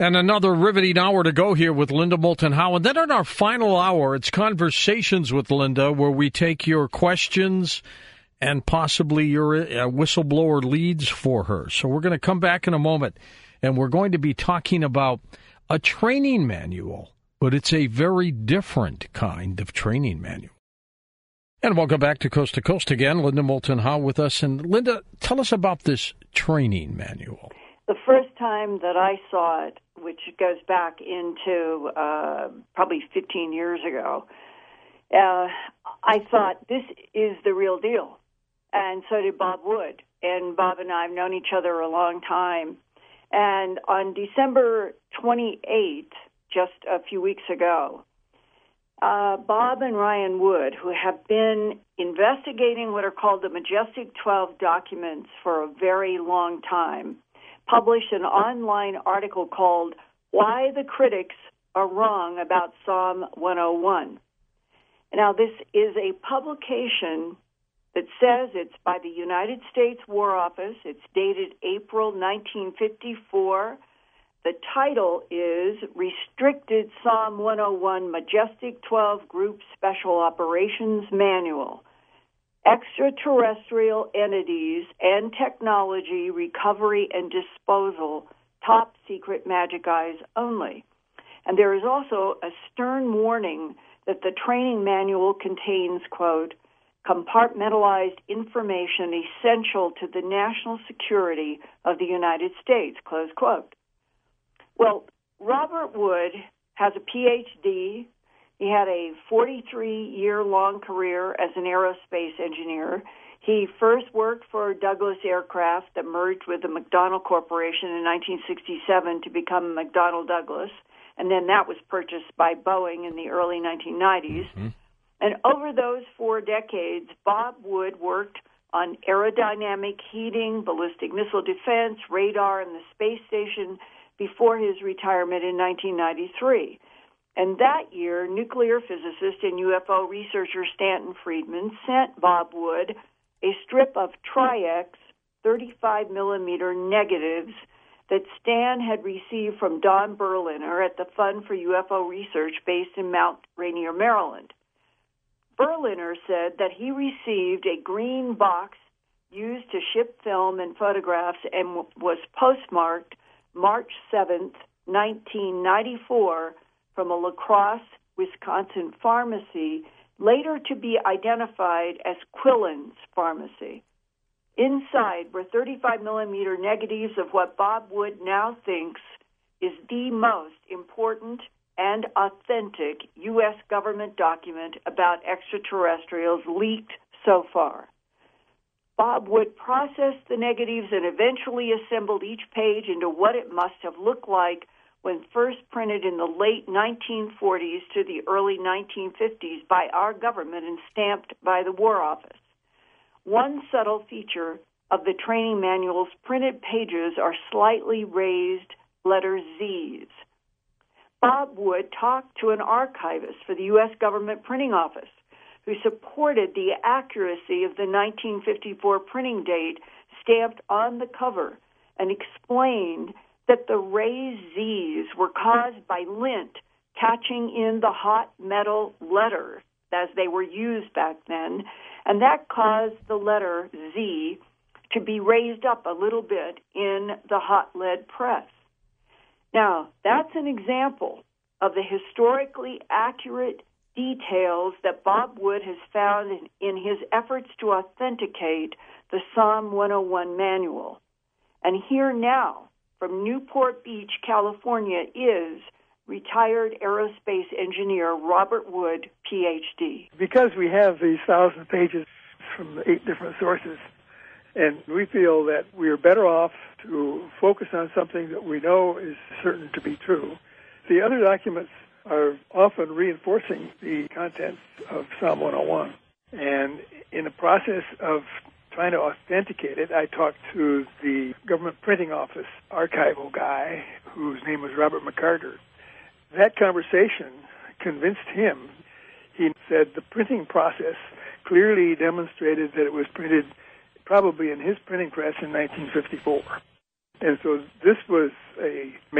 And another riveting hour to go here with Linda Moulton Howe. And then in our final hour, it's Conversations with Linda, where we take your questions and possibly your whistleblower leads for her. So we're going to come back in a moment, and we're going to be talking about a training manual, but it's a very different kind of training manual. And welcome back to Coast again. Linda Moulton Howe with us. And Linda, tell us about this training manual. The first time that I saw it, which goes back into probably 15 years ago, I thought, this is the real deal. And so did Bob Wood. And Bob and I have known each other a long time. And on December 28th, just a few weeks ago, Bob and Ryan Wood, who have been investigating what are called the Majestic 12 documents for a very long time, published an online article called Why the Critics Are Wrong About Psalm 101. Now, this is a publication that says it's by the United States War Office. It's dated April 1954. The title is Restricted Psalm 101 Majestic 12 Group Special Operations Manual. Extraterrestrial entities and technology recovery and disposal, top secret magic eyes only. And there is also a stern warning that the training manual contains, quote, compartmentalized information essential to the national security of the United States, close quote. Well, Robert Wood has a Ph.D. He had a 43-year-long career as an aerospace engineer. He first worked for Douglas Aircraft that merged with the McDonnell Corporation in 1967 to become McDonnell Douglas, and then that was purchased by Boeing in the early 1990s. Mm-hmm. And over those 4 decades, Bob Wood worked on aerodynamic heating, ballistic missile defense, radar, and the space station before his retirement in 1993. And that year, nuclear physicist and UFO researcher Stanton Friedman sent Bob Wood a strip of Tri-X 35-millimeter negatives that Stan had received from Don Berliner at the Fund for UFO Research based in Mount Rainier, Maryland. Berliner said that he received a green box used to ship film and photographs and was postmarked March 7th, 1994, from a La Crosse, Wisconsin pharmacy, later to be identified as Quillen's Pharmacy. Inside were 35-millimeter negatives of what Bob Wood now thinks is the most important and authentic U.S. government document about extraterrestrials leaked so far. Bob Wood processed the negatives and eventually assembled each page into what it must have looked like when first printed in the late 1940s to the early 1950s by our government and stamped by the War Office. One subtle feature of the training manual's printed pages are slightly raised letter Z's. Bob Wood talked to an archivist for the U.S. Government Printing Office who supported the accuracy of the 1954 printing date stamped on the cover and explained that the raised Z's were caused by lint catching in the hot metal letters as they were used back then, and that caused the letter Z to be raised up a little bit in the hot lead press. Now, that's an example of the historically accurate details that Bob Wood has found in his efforts to authenticate the Psalm 101 manual. And here now, from Newport Beach, California, is retired aerospace engineer Robert Wood, Ph.D. Because we have these 1,000 pages from 8 different sources, and we feel that we are better off to focus on something that we know is certain to be true. The other documents are often reinforcing the contents of Psalm 101. And in the process of trying to authenticate it, I talked to the Government Printing Office archival guy, whose name was Robert McCarter. That conversation convinced him. He said the printing process clearly demonstrated that it was printed probably in his printing press in 1954. And so this was a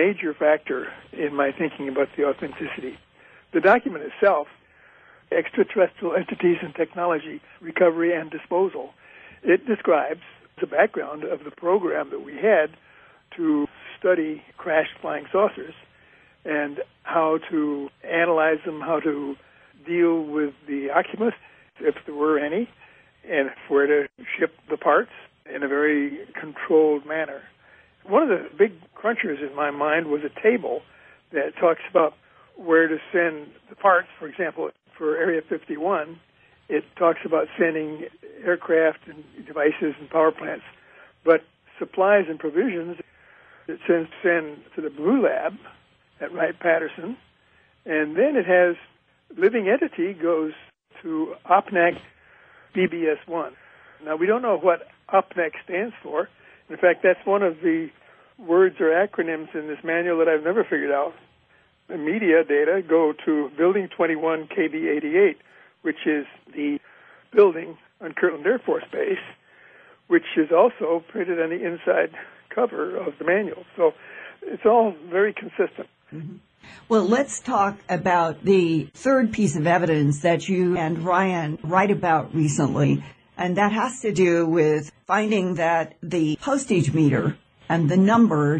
major factor in my thinking about the authenticity. The document itself, Extraterrestrial Entities and Technology, Recovery and Disposal, it describes the background of the program that we had to study crashed flying saucers and how to analyze them, how to deal with the occupants, if there were any, and where to ship the parts in a very controlled manner. One of the big crunchers in my mind was a table that talks about where to send the parts. For example, for Area 51, it talks about sending aircraft and devices and power plants, but supplies and provisions it sends to the Blue Lab at Wright-Patterson, and then it has living entity goes to OPNAC BBS-1. Now, we don't know what OPNAC stands for. In fact, that's one of the words or acronyms in this manual that I've never figured out. The media data go to Building 21 KB88, which is the building on Kirtland Air Force Base, which is also printed on the inside cover of the manual. So it's all very consistent. Mm-hmm. Well, let's talk about the third piece of evidence that you and Ryan write about recently, and that has to do with finding that the postage meter and the number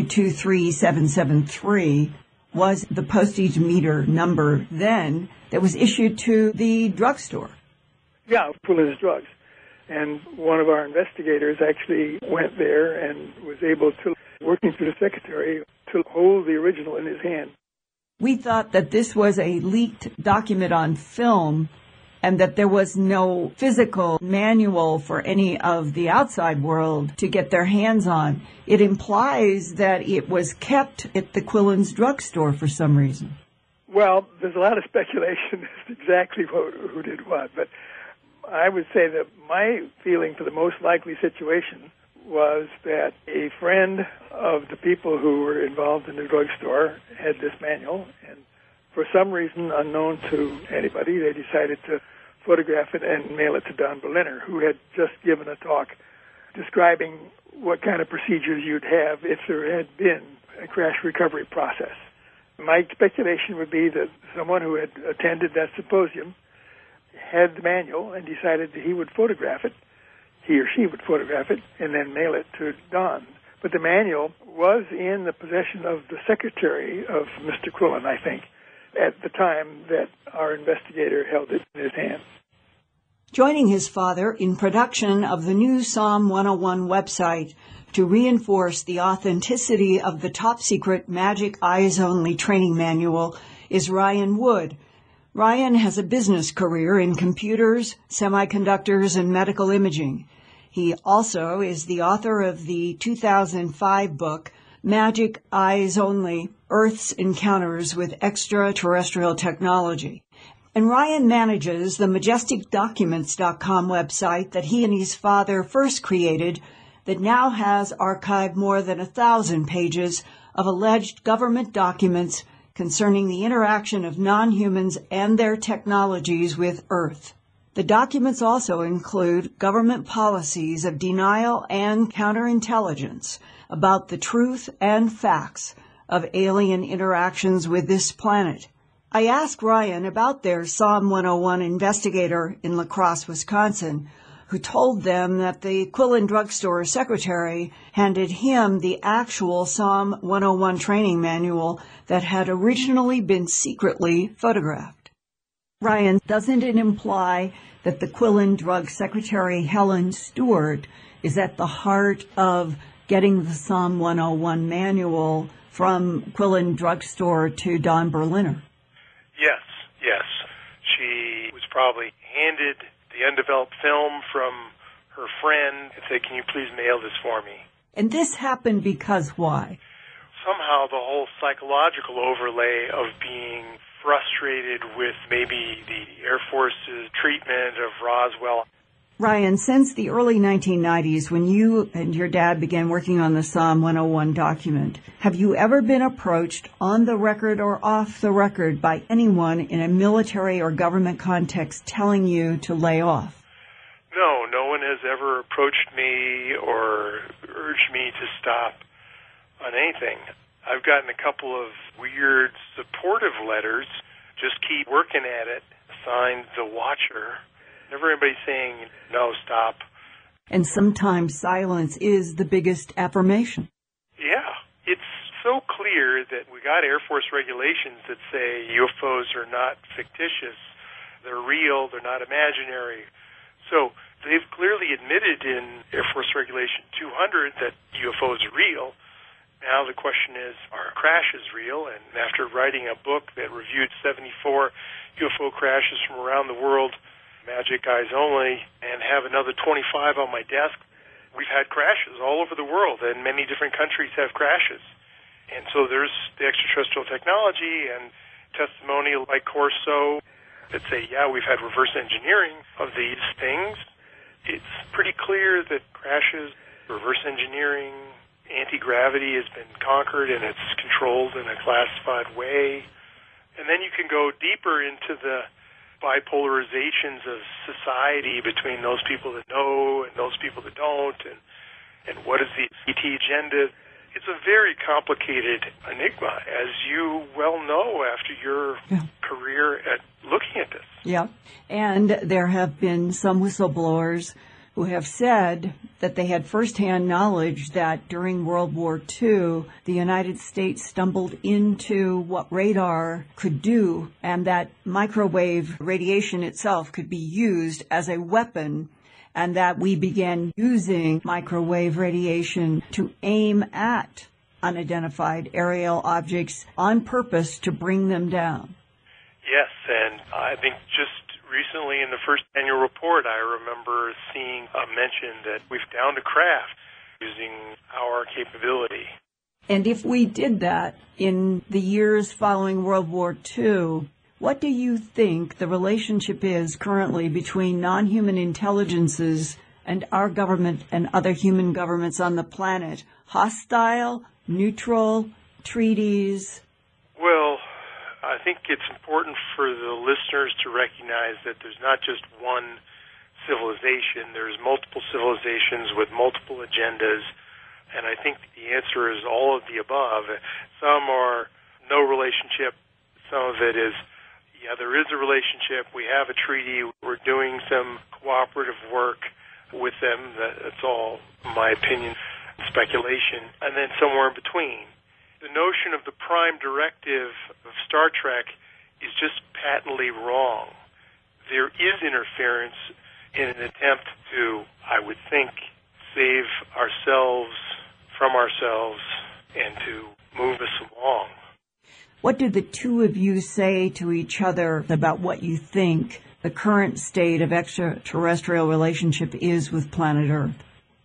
2223773 was the postage meter number then that was issued to the drugstore. Yeah, Quillen's Drugs. And one of our investigators actually went there and was able to, working through the secretary, to hold the original in his hand. We thought that this was a leaked document on film and that there was no physical manual for any of the outside world to get their hands on. It implies that it was kept at the Quillen's drugstore for some reason. Well, there's a lot of speculation as to exactly who did what, but I would say that my feeling for the most likely situation was that a friend of the people who were involved in the drugstore had this manual, and for some reason unknown to anybody, they decided to photograph it and mail it to Don Berliner, who had just given a talk describing what kind of procedures you'd have if there had been a crash recovery process. My speculation would be that someone who had attended that symposium had the manual and decided that he would photograph it, he or she would photograph it, and then mail it to Don. But the manual was in the possession of the secretary of Mr. Quillen, I think, at the time that our investigator held it in his hand. Joining his father in production of the new Psalm 101 website to reinforce the authenticity of the top-secret Magic Eyes Only training manual is Ryan Wood. Ryan has a business career in computers, semiconductors, and medical imaging. He also is the author of the 2005 book, Magic Eyes Only, Earth's Encounters with Extraterrestrial Technology. And Ryan manages the MajesticDocuments.com website that he and his father first created that now has archived more than 1,000 pages of alleged government documents concerning the interaction of non-humans and their technologies with Earth. The documents also include government policies of denial and counterintelligence about the truth and facts of alien interactions with this planet. I asked Ryan about their Psalm 101 investigator in La Crosse, Wisconsin, who told them that the Quillen drugstore secretary handed him the actual Psalm 101 training manual that had originally been secretly photographed. Ryan, doesn't it imply that the Quillen drug secretary, Helen Stewart, is at the heart of getting the Psalm 101 manual from Quillen drugstore to Don Berliner? Yes. She was probably handed the undeveloped film from her friend and said, "Can you please mail this for me?" And this happened because why? Somehow the whole psychological overlay of being frustrated with maybe the Air Force's treatment of Roswell. Ryan, since the early 1990s, when you and your dad began working on the Psalm 101 document, have you ever been approached on the record or off the record by anyone in a military or government context telling you to lay off? No one has ever approached me or urged me to stop on anything. I've I've gotten a couple of weird supportive letters, just keep working at it, signed The Watcher. Never anybody saying, no, stop. And sometimes silence is the biggest affirmation. Yeah. It's so clear that we got Air Force regulations that say UFOs are not fictitious. They're real. They're not imaginary. So they've clearly admitted in Air Force Regulation 200 that UFOs are real. Now the question is, are crashes real? And after writing a book that reviewed 74 UFO crashes from around the world, Magic Eyes Only, and have another 25 on my desk, we've had crashes all over the world, and many different countries have crashes. And so there's the extraterrestrial technology and testimony like Corso that say, yeah, we've had reverse engineering of these things. It's pretty clear that crashes, reverse engineering, anti-gravity has been conquered and it's controlled in a classified way. And then you can go deeper into the bipolarizations of society between those people that know and those people that don't, and what is the ET agenda. It's a very complicated enigma, as you well know after your career at looking at this. Yeah, and there have been some whistleblowers who have said that they had firsthand knowledge that during World War II, the United States stumbled into what radar could do, and that microwave radiation itself could be used as a weapon, and that we began using microwave radiation to aim at unidentified aerial objects on purpose to bring them down. Yes, and I think just recently in the first annual report, I remember seeing a mention that we've downed a craft using our capability. And if we did that in the years following World War II, what do you think the relationship is currently between non-human intelligences and our government and other human governments on the planet? Hostile, neutral, treaties? Well, I think it's important for the listeners to recognize that there's not just one civilization. There's multiple civilizations with multiple agendas, and I think the answer is all of the above. Some are no relationship. Some of it is, yeah, there is a relationship. We have a treaty. We're doing some cooperative work with them. That's all my opinion, speculation. And then somewhere in between. The notion of the prime directive of Star Trek is just patently wrong. There is interference in an attempt to, I would think, save ourselves from ourselves and to move us along. What do the two of you say to each other about what you think the current state of extraterrestrial relationship is with planet Earth?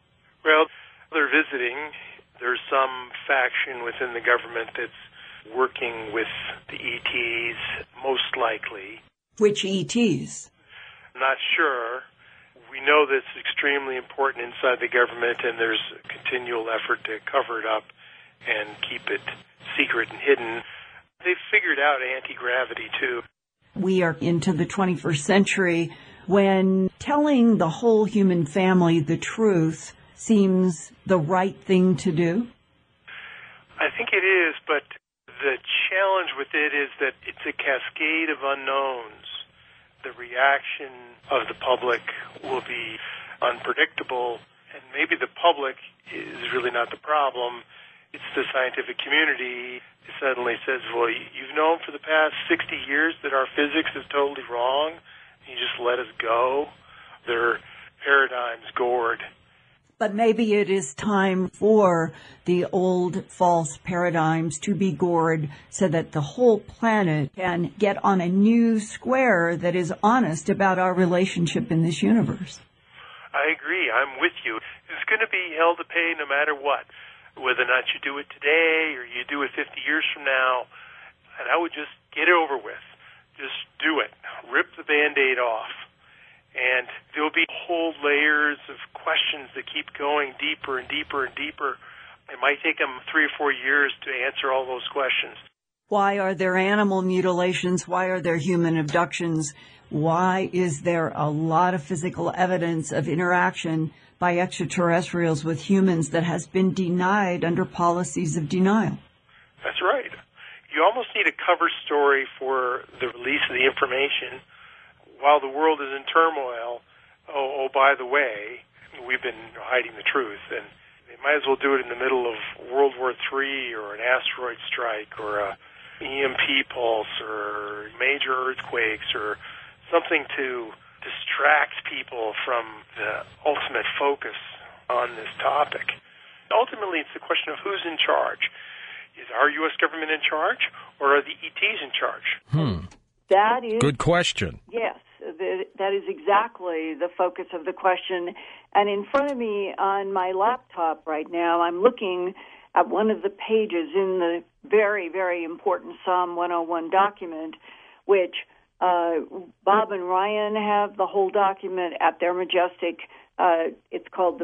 Well, they're visiting. There's some faction within the government that's working with the ETs, most likely. Which ETs? I'm not sure. We know that it's extremely important inside the government, and there's a continual effort to cover it up and keep it secret and hidden. They've figured out anti-gravity, too. We are into the 21st century when telling the whole human family the truth seems the right thing to do? I think it is, but the challenge with it is that it's a cascade of unknowns. The reaction of the public will be unpredictable, and maybe the public is really not the problem. It's the scientific community that suddenly says, well, you've known for the past 60 years that our physics is totally wrong, and you just let us go. Their paradigms gored. But maybe it is time for the old false paradigms to be gored so that the whole planet can get on a new square that is honest about our relationship in this universe. I agree. I'm with you. It's going to be hell to pay no matter what, whether or not you do it today or you do it 50 years from now. And I would just get it over with. Just do it. Rip the Band-Aid off. And there'll be whole layers of questions that keep going deeper and deeper and deeper. It might take them 3 or 4 years to answer all those questions. Why are there animal mutilations? Why are there human abductions? Why is there a lot of physical evidence of interaction by extraterrestrials with humans that has been denied under policies of denial? That's right. You almost need a cover story for the release of the information while the world is in turmoil. Oh, by the way, we've been hiding the truth, and they might as well do it in the middle of World War III or an asteroid strike or a EMP pulse or major earthquakes or something to distract people from the ultimate focus on this topic. Ultimately, it's the question of who's in charge. Is our U.S. government in charge, or are the ETs in charge? That is good question. Yes, that is exactly the focus of the question. And in front of me on my laptop right now, I'm looking at one of the pages in the very, very important Psalm 101 document, which Bob and Ryan have the whole document at their Majestic. It's called the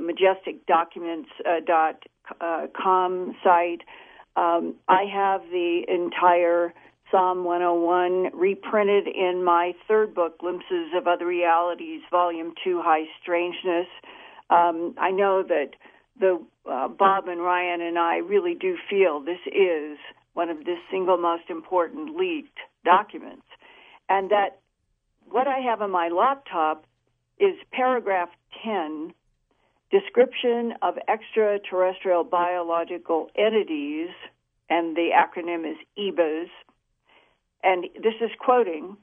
majesticdocuments.com site. I have the entire Psalm 101 reprinted in my third book, Glimpses of Other Realities, Volume 2, High Strangeness. I know that Bob and Ryan and I really do feel this is one of the single most important leaked documents, and that what I have on my laptop is paragraph 10, description of extraterrestrial biological entities, and the acronym is EBAs. And this is quoting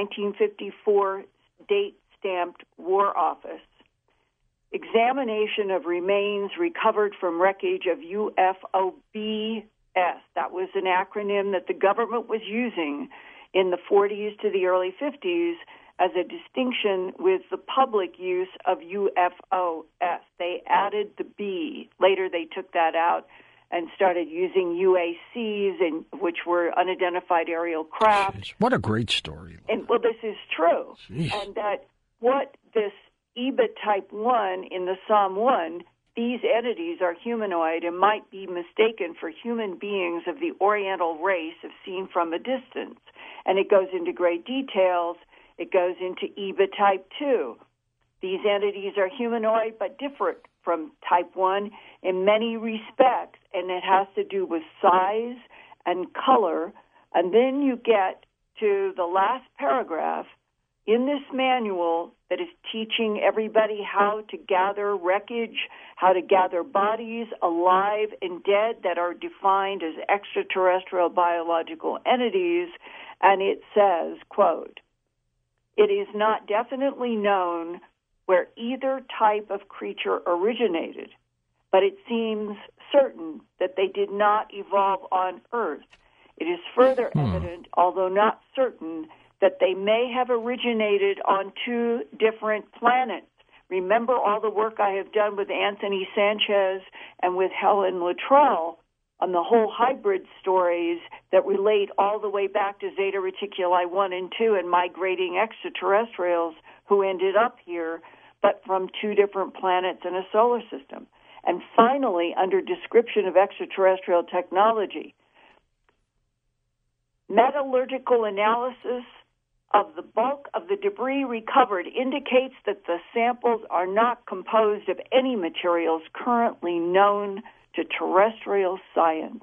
1954 date-stamped War Office. Examination of remains recovered from wreckage of UFOBS. That was an acronym that the government was using in the 40s to the early 50s as a distinction with the public use of UFOS. They added the B. Later they took that out and started using UACs, which were unidentified aerial craft. Jeez, what a great story. And well, this is true. Jeez. And that what this EBA Type 1 in the Psalm 1, these entities are humanoid and might be mistaken for human beings of the Oriental race if seen from a distance. And it goes into great details. It goes into EBA Type 2. These entities are humanoid but different from Type 1 in many respects, and it has to do with size and color. And then you get to the last paragraph in this manual that is teaching everybody how to gather wreckage, how to gather bodies alive and dead that are defined as extraterrestrial biological entities, and it says, quote, "It is not definitely known where either type of creature originated, but it seems certain that they did not evolve on Earth. It is further evident, although not certain, that they may have originated on two different planets." Remember all the work I have done with Anthony Sanchez and with Helen Luttrell on the whole hybrid stories that relate all the way back to Zeta Reticuli 1 and 2 and migrating extraterrestrials who ended up here, but from two different planets in a solar system. And finally, under description of extraterrestrial technology, metallurgical analysis of the bulk of the debris recovered indicates that the samples are not composed of any materials currently known to terrestrial science.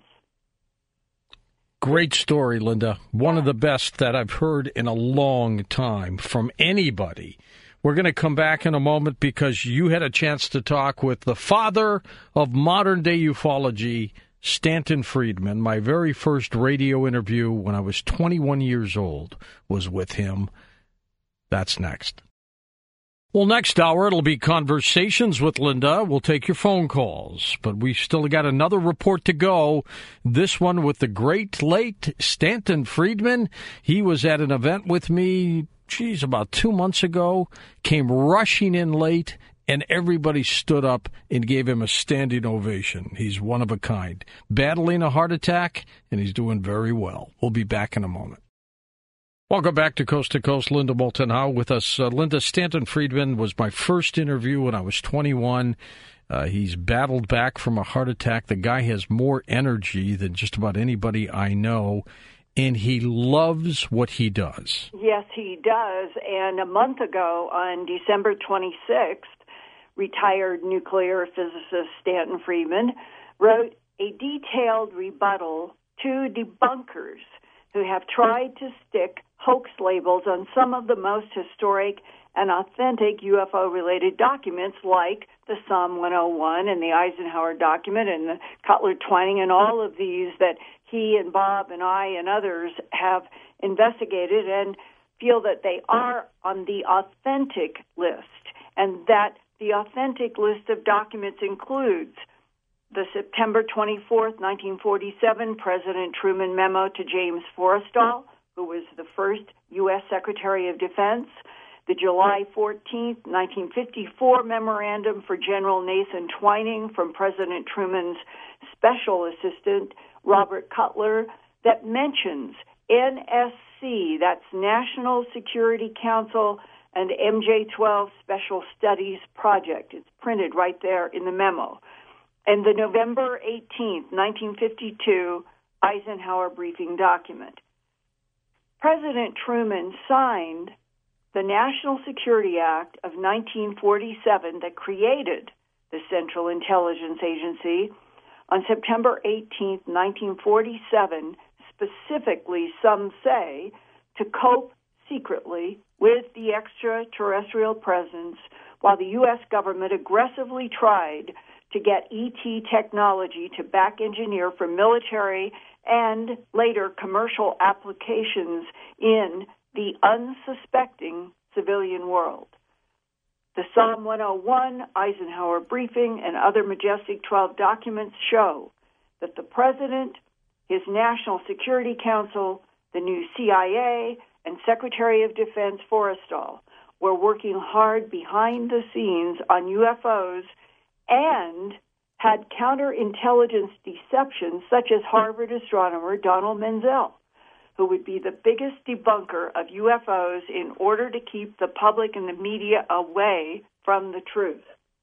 Great story, Linda. One of the best that I've heard in a long time from anybody. We're going to come back in a moment because you had a chance to talk with the father of modern-day ufology, Stanton Friedman. My very first radio interview when I was 21 years old was with him. That's next. Well, next hour, it'll be Conversations with Linda. We'll take your phone calls, but we've still got another report to go. This one with the great late Stanton Friedman. He was at an event with me, about 2 months ago, came rushing in late, and everybody stood up and gave him a standing ovation. He's one of a kind. Battling a heart attack, and he's doing very well. We'll be back in a moment. Welcome back to Coast, Linda Moulton Howe with us. Linda, Stanton Friedman was my first interview when I was 21. He's battled back from a heart attack. The guy has more energy than just about anybody I know, and he loves what he does. Yes, he does. And a month ago, on December 26th, retired nuclear physicist Stanton Friedman wrote a detailed rebuttal two debunkers who have tried to stick hoax labels on some of the most historic and authentic UFO-related documents like the Psalm 101 and the Eisenhower document and the Cutler-Twining and all of these that he and Bob and I and others have investigated and feel that they are on the authentic list, and that the authentic list of documents includes the September 24th, 1947 President Truman memo to James Forrestal, who was the first U.S. Secretary of Defense, the July 14th, 1954 memorandum for General Nathan Twining from President Truman's special assistant, Robert Cutler, that mentions NSC, that's National Security Council, and MJ-12 Special Studies Project. It's printed right there in the memo. And the November 18th, 1952 Eisenhower briefing document. President Truman signed the National Security Act of 1947 that created the Central Intelligence Agency on September 18th, 1947, specifically, some say, to cope secretly with the extraterrestrial presence while the U.S. government aggressively tried to get ET technology to back engineer for military and later commercial applications in the unsuspecting civilian world. The Psalm 101, Eisenhower briefing, and other Majestic 12 documents show that the President, his National Security Council, the new CIA, and Secretary of Defense Forrestal were working hard behind the scenes on UFOs and had counterintelligence deceptions such as Harvard astronomer Donald Menzel, who would be the biggest debunker of UFOs in order to keep the public and the media away from the truth.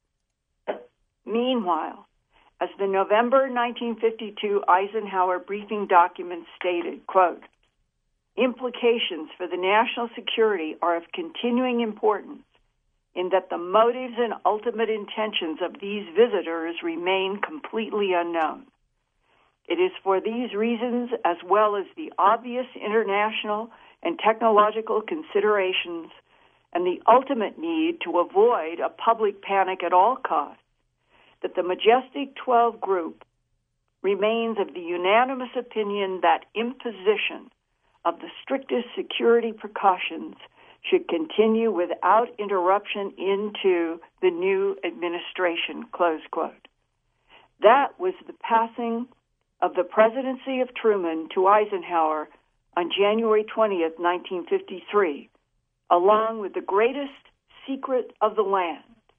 Meanwhile, as the November 1952 Eisenhower briefing document stated, quote, implications for the national security are of continuing importance in that the motives and ultimate intentions of these visitors remain completely unknown. It is for these reasons, as well as the obvious international and technological considerations and the ultimate need to avoid a public panic at all costs, that the Majestic 12 group remains of the unanimous opinion that imposition of the strictest security precautions should continue without interruption into the new administration, close quote. That was the passing of the presidency of Truman to Eisenhower on January 20th, 1953, along with the greatest secret of the land.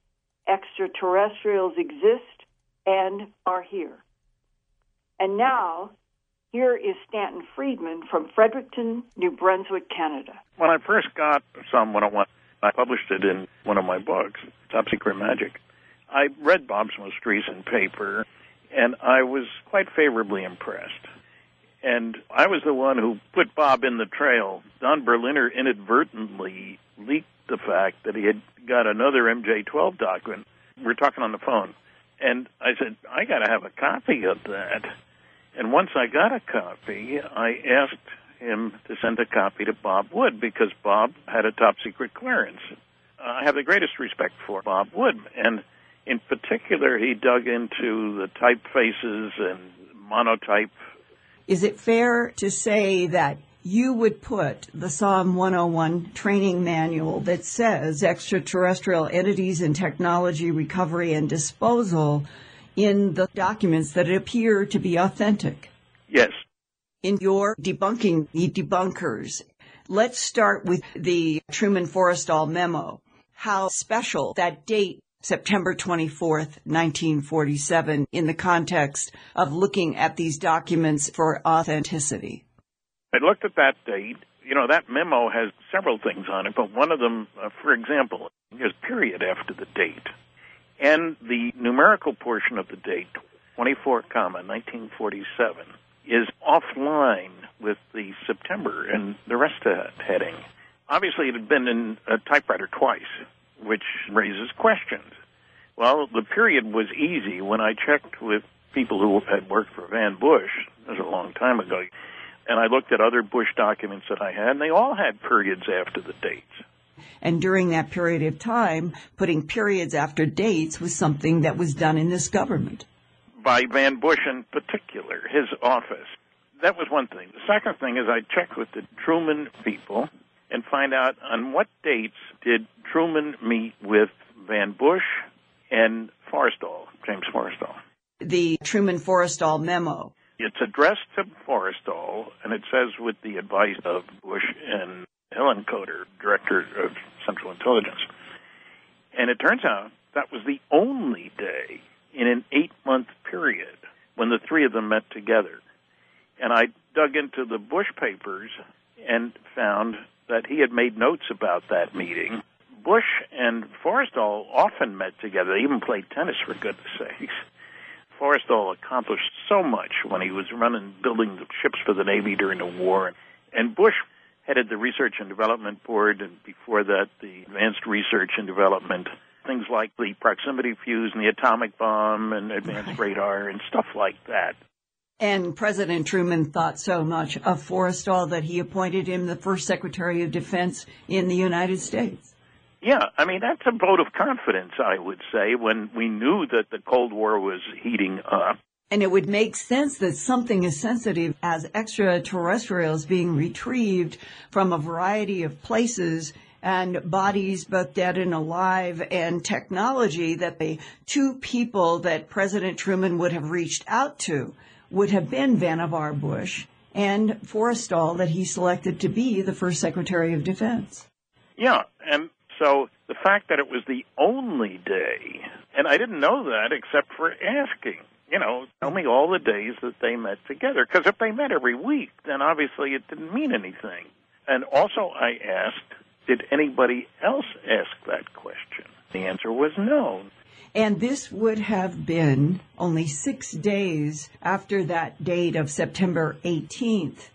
Extraterrestrials exist and are here. And now, here is Stanton Friedman from Fredericton, New Brunswick, Canada. When I first got Psalm 101, I published it in one of my books, Top Secret Magic. I read Bob's most recent paper, and I was quite favorably impressed. And I was the one who put Bob in the trail. Don Berliner inadvertently leaked the fact that he had got another MJ-12 document. We were talking on the phone. And I said, I got to have a copy of that. And once I got a copy, I asked him to send a copy to Bob Wood because Bob had a top-secret clearance. I have the greatest respect for Bob Wood, and in particular, he dug into the typefaces and monotype. Is it fair to say that you would put the Psalm 101 training manual that says extraterrestrial entities and technology recovery and disposal in the documents that appear to be authentic? Yes. In your debunking the debunkers, let's start with the Truman Forrestal memo. How special that date, September 24th, 1947, in the context of looking at these documents for authenticity? I looked at that date. You know, that memo has several things on it, but one of them, for example, is period after the date. And the numerical portion of the date, 24, 1947, is offline with the September and the rest of that heading. Obviously, it had been in a typewriter twice, which raises questions. Well, the period was easy. When I checked with people who had worked for Van Bush, It was a long time ago. And I looked at other Bush documents that I had, and they all had periods after the dates. And during that period of time, putting periods after dates was something that was done in this government. By Van Bush in particular, his office. That was one thing. The second thing is I checked with the Truman people and find out on what dates did Truman meet with Van Bush and Forrestal, James Forrestal. The Truman-Forrestal memo. It's addressed to Forrestal, and it says with the advice of Bush and Hillenkoetter, Director of Central Intelligence. And it turns out that was the only day in an 8-month period when the three of them met together. And I dug into the Bush papers and found that he had made notes about that meeting. Bush and Forrestal often met together. They even played tennis, for goodness sakes. Forrestal accomplished so much when he was building the ships for the Navy during the war. And Bush headed the Research and Development Board, and before that, the Advanced Research and Development, things like the proximity fuse and the atomic bomb and advanced radar and stuff like that. And President Truman thought so much of Forrestal that he appointed him the first Secretary of Defense in the United States. Yeah, I mean, that's a vote of confidence, I would say, when we knew that the Cold War was heating up. And it would make sense that something as sensitive as extraterrestrials being retrieved from a variety of places and bodies, both dead and alive, and technology, that the two people that President Truman would have reached out to would have been Vannevar Bush and Forrestal, that he selected to be the first Secretary of Defense. Yeah, and so the fact that it was the only day, and I didn't know that except for asking, tell me all the days that they met together. Because if they met every week, then obviously it didn't mean anything. And also I asked, did anybody else ask that question? The answer was no. And this would have been only 6 days after that date of September 18th,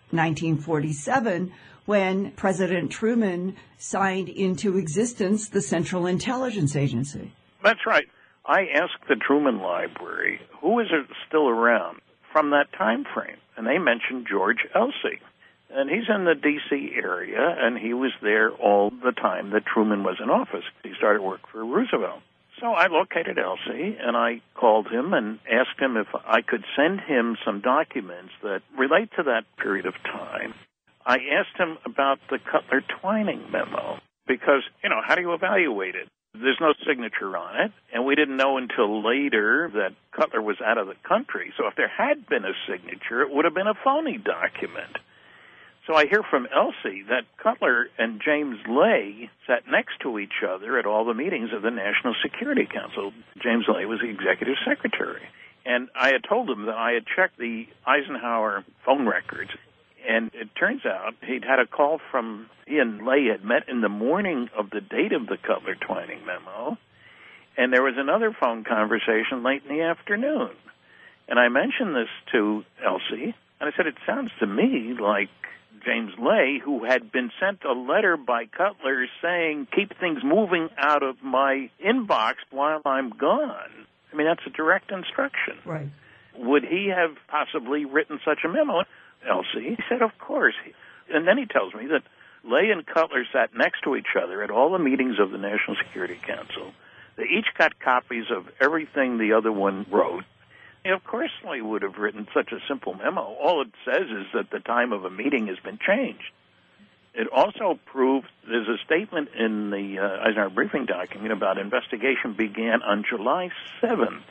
1947, when President Truman signed into existence the Central Intelligence Agency. That's right. I asked the Truman Library, who is still around from that time frame? And they mentioned George Elsey. And he's in the D.C. area, and he was there all the time that Truman was in office. He started work for Roosevelt. So I located Elsey, and I called him and asked him if I could send him some documents that relate to that period of time. I asked him about the Cutler-Twining memo because, how do you evaluate it? There's no signature on it, and we didn't know until later that Cutler was out of the country. So if there had been a signature, it would have been a phony document. So I hear from Elsey that Cutler and James Lay sat next to each other at all the meetings of the National Security Council. James Lay was the executive secretary. And I had told him that I had checked the Eisenhower phone records. And it turns out he'd had a call from, he and Lay had met in the morning of the date of the Cutler-Twining memo, and there was another phone conversation late in the afternoon. And I mentioned this to Elsey, and I said, it sounds to me like James Lay, who had been sent a letter by Cutler saying, keep things moving out of my inbox while I'm gone. I mean, that's a direct instruction. Right. Would he have possibly written such a memo? Elsey, he said, of course. And then he tells me that Lay and Cutler sat next to each other at all the meetings of the National Security Council. They each got copies of everything the other one wrote. And of course Lay would have written such a simple memo. All it says is that the time of a meeting has been changed. It also proved, there's a statement in the Eisenhower briefing document about investigation began on July 7th,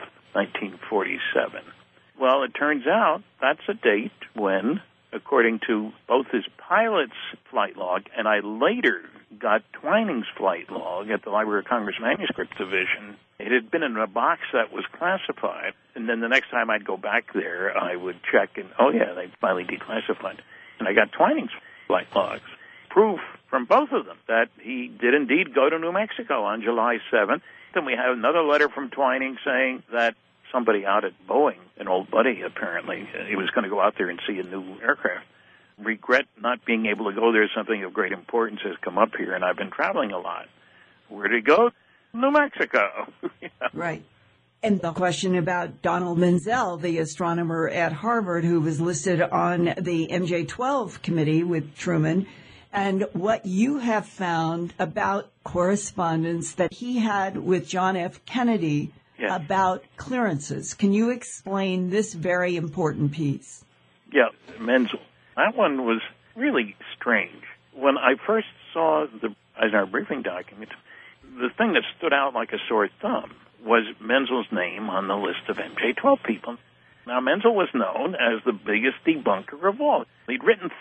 1947. Well, it turns out that's a date when, according to both his pilot's flight log, and I later got Twining's flight log at the Library of Congress Manuscript Division, it had been in a box that was classified. And then the next time I'd go back there, I would check, and they finally declassified. And I got Twining's flight logs. Proof from both of them that he did indeed go to New Mexico on July 7th. Then we have another letter from Twining saying that somebody out at Boeing, an old buddy apparently, he was going to go out there and see a new aircraft. Regret not being able to go there. Something of great importance has come up here, and I've been traveling a lot. Where did he go? New Mexico. Right. And the question about Donald Menzel, the astronomer at Harvard who was listed on the MJ-12 committee with Truman, and what you have found about correspondence that he had with John F. Kennedy about clearances. Can you explain this very important piece? Yeah, Menzel. That one was really strange. When I first saw the Eisenhower briefing document, the thing that stood out like a sore thumb was Menzel's name on the list of MJ-12 people. Now, Menzel was known as the biggest debunker of all. He'd written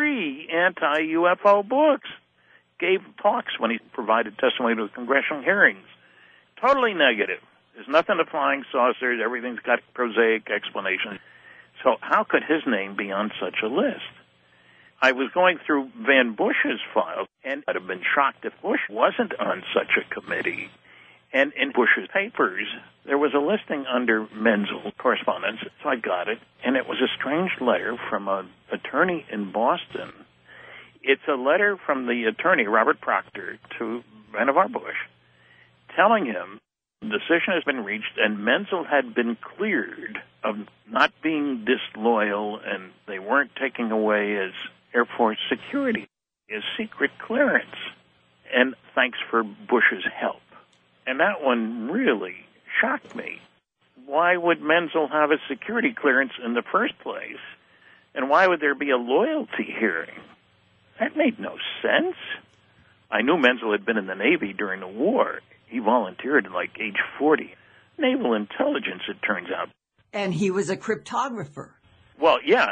3 anti-UFO books, gave talks when he provided testimony to congressional hearings. Totally negative. There's nothing to flying saucers. Everything's got prosaic explanations. So how could his name be on such a list? I was going through Van Bush's files, and I'd have been shocked if Bush wasn't on such a committee. And in Bush's papers, there was a listing under Menzel correspondence, so I got it, and it was a strange letter from an attorney in Boston. It's a letter from the attorney, Robert Proctor, to Vannevar Bush, telling him the decision has been reached, and Menzel had been cleared of not being disloyal, and they weren't taking away his Air Force security, his secret clearance. And thanks for Bush's help. And that one really shocked me. Why would Menzel have a security clearance in the first place? And why would there be a loyalty hearing? That made no sense. I knew Menzel had been in the Navy during the war. He volunteered at like age 40. Naval intelligence, it turns out. And he was a cryptographer. Well, yeah.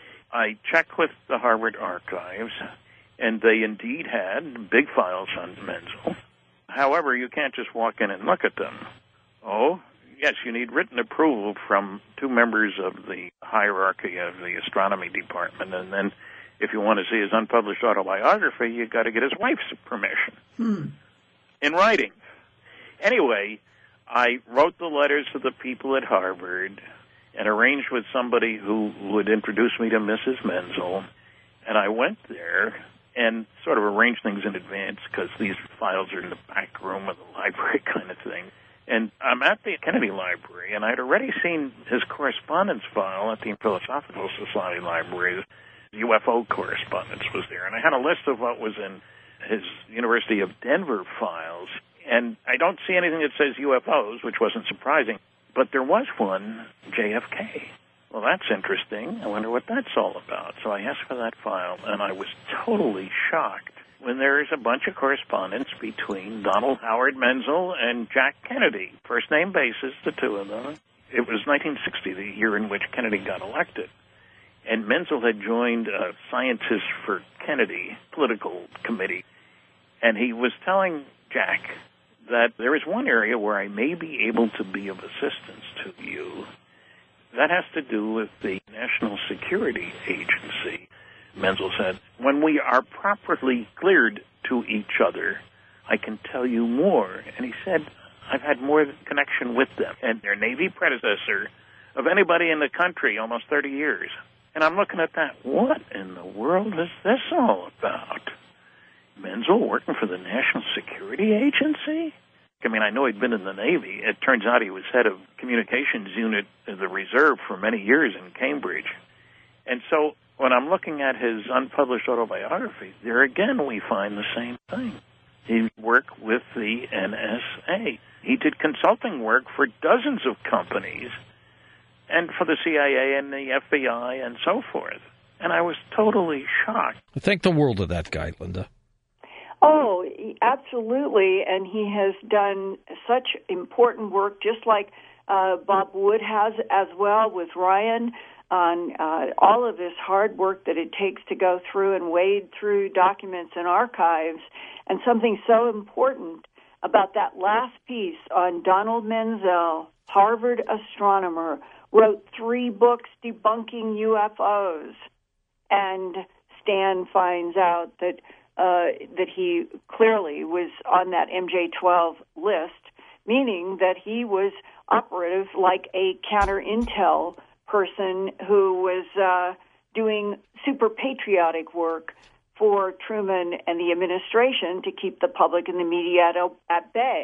I checked with the Harvard archives, and they indeed had big files on Menzel. However, you can't just walk in and look at them. Oh, yes, you need written approval from 2 members of the hierarchy of the astronomy department, and then if you want to see his unpublished autobiography, you've got to get his wife's permission in writing. Anyway, I wrote the letters to the people at Harvard and arranged with somebody who would introduce me to Mrs. Menzel, and I went there and sort of arrange things in advance because these files are in the back room of the library kind of thing. And I'm at the Kennedy Library, and I'd already seen his correspondence file at the Philosophical Society Library. UFO correspondence was there, and I had a list of what was in his University of Denver files, and I don't see anything that says UFOs, which wasn't surprising, but there was one, JFK. Well, that's interesting. I wonder what that's all about. So I asked for that file, and I was totally shocked when there is a bunch of correspondence between Donald Howard Menzel and Jack Kennedy, first-name basis, the 2 of them. It was 1960, the year in which Kennedy got elected. And Menzel had joined a Scientists for Kennedy political committee, and he was telling Jack that there is one area where I may be able to be of assistance to you. That has to do with the National Security Agency. Menzel said, when we are properly cleared to each other, I can tell you more. And he said, I've had more connection with them and their Navy predecessor of anybody in the country, almost 30 years. And I'm looking at that. What in the world is this all about? Menzel working for the National Security Agency? I mean, I know he'd been in the Navy. It turns out he was head of communications unit of the reserve for many years in Cambridge. And so when I'm looking at his unpublished autobiography, there again we find the same thing. He worked with the NSA. He did consulting work for dozens of companies and for the CIA and the FBI and so forth. And I was totally shocked. Think the world of that guy, Linda. Oh, absolutely. And he has done such important work, just like Bob Wood has as well with Ryan, on all of this hard work that it takes to go through and wade through documents and archives. And something so important about that last piece on Donald Menzel, Harvard astronomer, wrote 3 books debunking UFOs. And Stan finds out that he clearly was on that MJ-12 list, meaning that he was operative like a counter-intel person who was doing super patriotic work for Truman and the administration to keep the public and the media at bay.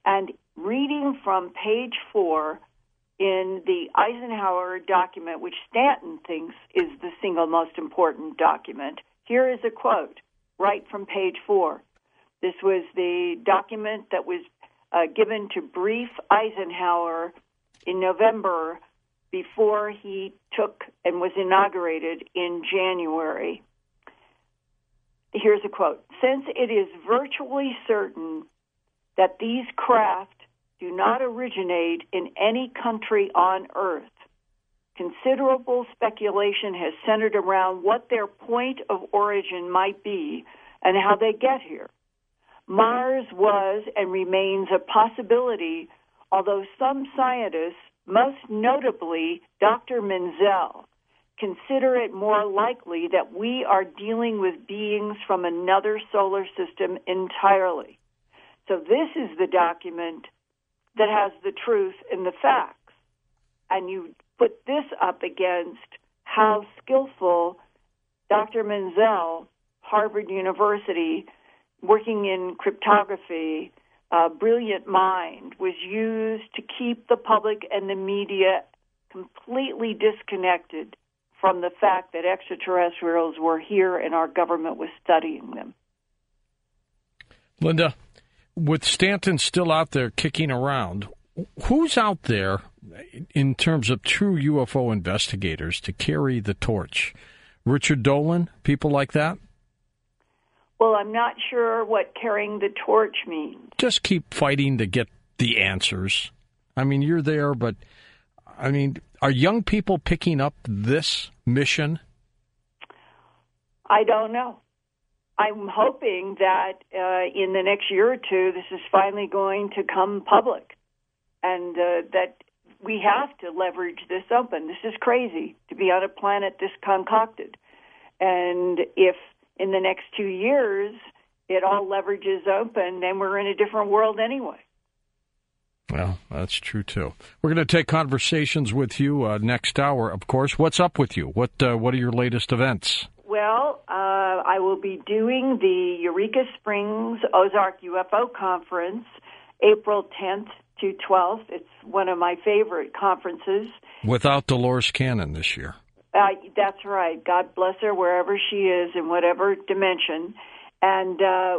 And reading from page 4 in the Eisenhower document, which Stanton thinks is the single most important document, here is a quote right from page 4. This was the document that was given to brief Eisenhower in November before he took and was inaugurated in January. Here's a quote. Since it is virtually certain that these craft do not originate in any country on Earth, considerable speculation has centered around what their point of origin might be and how they get here. Mars was and remains a possibility, although some scientists, most notably Dr. Menzel, consider it more likely that we are dealing with beings from another solar system entirely. So this is the document that has the truth and the facts. And you put this up against how skillful Dr. Menzel, Harvard University, working in cryptography, a brilliant mind, was used to keep the public and the media completely disconnected from the fact that extraterrestrials were here and our government was studying them. Linda, with Stanton still out there kicking around, who's out there in terms of true UFO investigators to carry the torch? Richard Dolan, people like that? Well, I'm not sure what carrying the torch means. Just keep fighting to get the answers. I mean, you're there, but, I mean, are young people picking up this mission? I don't know. I'm hoping that in the next year or two, this is finally going to come public, and that we have to leverage this open. This is crazy to be on a planet this concocted. And if in the next 2 years it all leverages open, then we're in a different world anyway. Well, that's true, too. We're going to take conversations with you next hour, of course. What's up with you? What are your latest events? Well, I will be doing the Eureka Springs Ozark UFO Conference, April 10th to 12th. It's one of my favorite conferences. Without Dolores Cannon this year. That's right. God bless her wherever she is in whatever dimension. And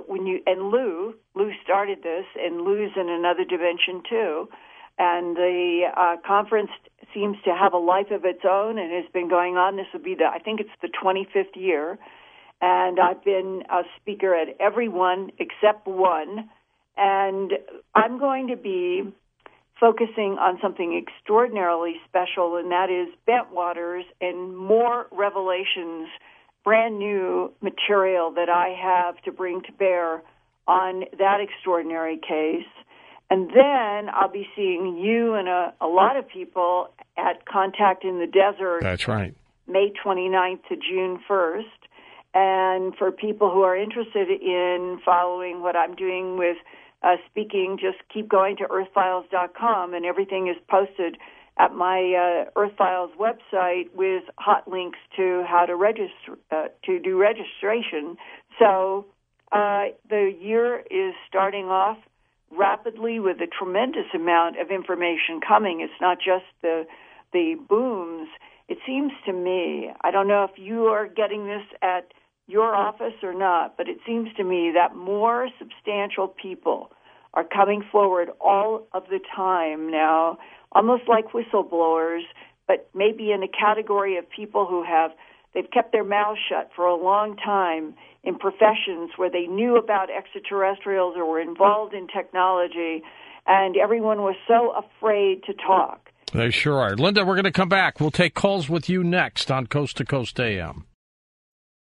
Lou started this, and Lou's in another dimension too. And the conference seems to have a life of its own and has been going on. This will be I think it's the 25th year. And I've been a speaker at every one except one. And I'm going to be focusing on something extraordinarily special, and that is Bentwaters and more revelations, brand new material that I have to bring to bear on that extraordinary case. And then I'll be seeing you and a lot of people at Contact in the Desert. That's right. May 29th to June 1st. And for people who are interested in following what I'm doing with speaking, just keep going to earthfiles.com, and everything is posted at my Earthfiles website with hot links to how to register, to do registration. So the year is starting off rapidly with a tremendous amount of information coming. It's not just the booms. It seems to me, I don't know if you are getting this at your office or not, but it seems to me that more substantial people are coming forward all of the time now, almost like whistleblowers, but maybe in a category of people who they've kept their mouths shut for a long time in professions where they knew about extraterrestrials or were involved in technology, and everyone was so afraid to talk. They sure are. Linda, we're going to come back. We'll take calls with you next on Coast to Coast AM.